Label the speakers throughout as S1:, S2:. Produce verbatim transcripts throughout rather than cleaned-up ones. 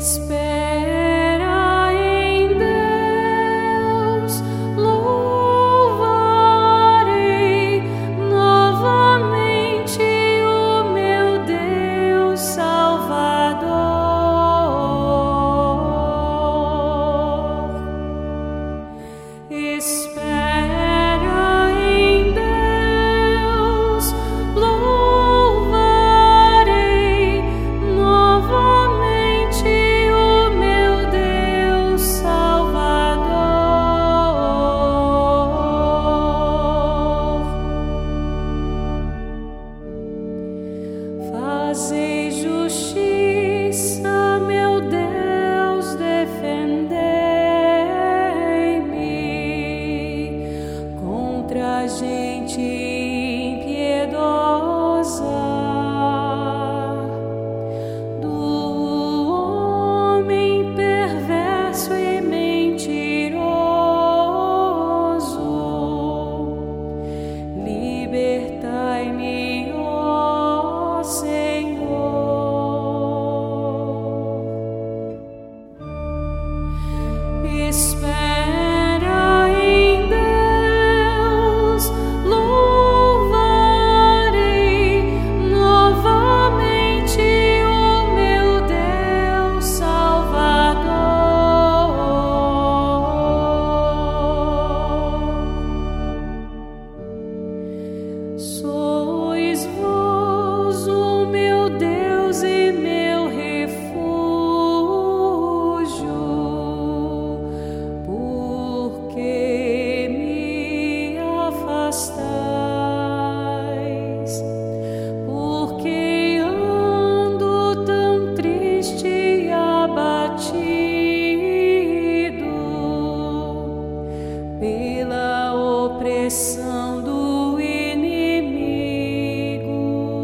S1: Espera em Deus, louvarei novamente o meu Deus Salvador. Espera em Deus, louvarei novamente o meu Deus Salvador. Fazei justiça, meu Deus, defendei-me contra a gente impiedosa, do homem perverso e mentiroso. Libertai-me, ó Senhor. Espera em Deus, louvarei novamente o meu Deus Salvador. Sois vós o meu Deus e meu refúgio, porque me afastais, porque ando tão triste e abatido pela opressão do inimigo.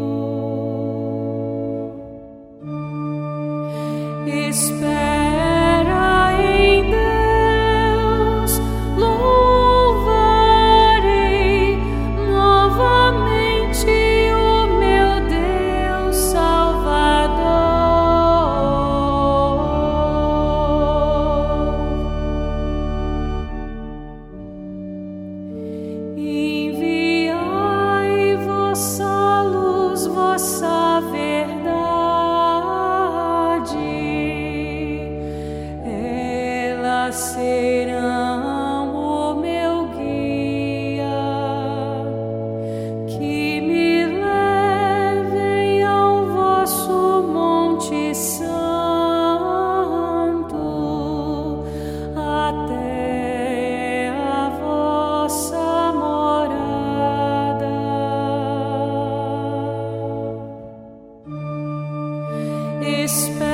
S1: Espera em Deus, louvarei novamente o meu Deus Salvador. Enviai vossa luz, vossa verdade, elas serão o meu guia, que me levem ao vosso Monte Santo, até a vossa morada. Espera